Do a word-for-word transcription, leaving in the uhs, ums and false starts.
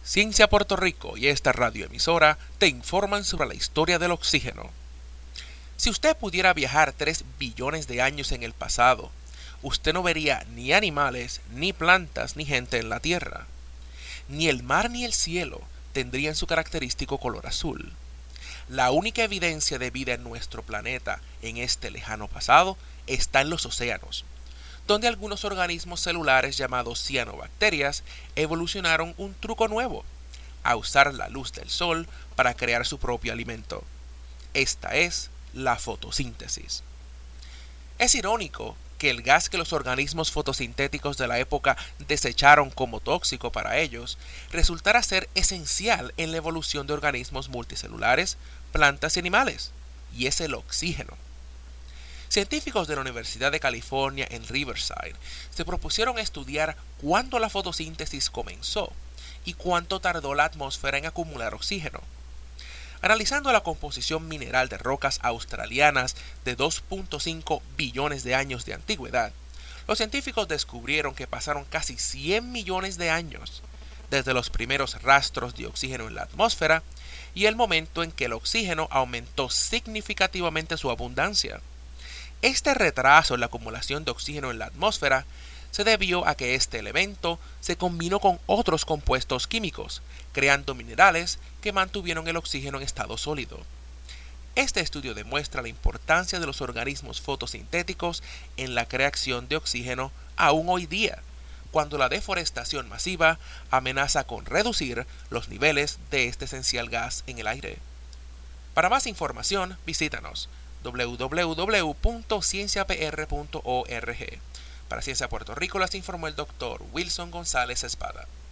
Ciencia Puerto Rico y esta radioemisora te informan sobre la historia del oxígeno. Si usted pudiera viajar tres billones de años en el pasado, usted no vería ni animales, ni plantas, ni gente en la Tierra. Ni el mar ni el cielo tendrían su característico color azul. La única evidencia de vida en nuestro planeta en este lejano pasado está en los océanos, donde algunos organismos celulares llamados cianobacterias evolucionaron un truco nuevo: a usar la luz del sol para crear su propio alimento. Esta es la fotosíntesis. Es irónico que el gas que los organismos fotosintéticos de la época desecharon como tóxico para ellos resultara ser esencial en la evolución de organismos multicelulares, plantas y animales, y es el oxígeno. Científicos de la Universidad de California en Riverside se propusieron estudiar cuándo la fotosíntesis comenzó y cuánto tardó la atmósfera en acumular oxígeno. Analizando la composición mineral de rocas australianas de dos punto cinco billones de años de antigüedad, los científicos descubrieron que pasaron casi cien millones de años desde los primeros rastros de oxígeno en la atmósfera y el momento en que el oxígeno aumentó significativamente su abundancia. Este retraso en la acumulación de oxígeno en la atmósfera se debió a que este elemento se combinó con otros compuestos químicos, creando minerales que mantuvieron el oxígeno en estado sólido. Este estudio demuestra la importancia de los organismos fotosintéticos en la creación de oxígeno aún hoy día, cuando la deforestación masiva amenaza con reducir los niveles de este esencial gas en el aire. Para más información, visítanos doble u doble u doble u punto ciencia p r punto org. Para Ciencia Puerto Rico las informó el doctor Wilson González Espada.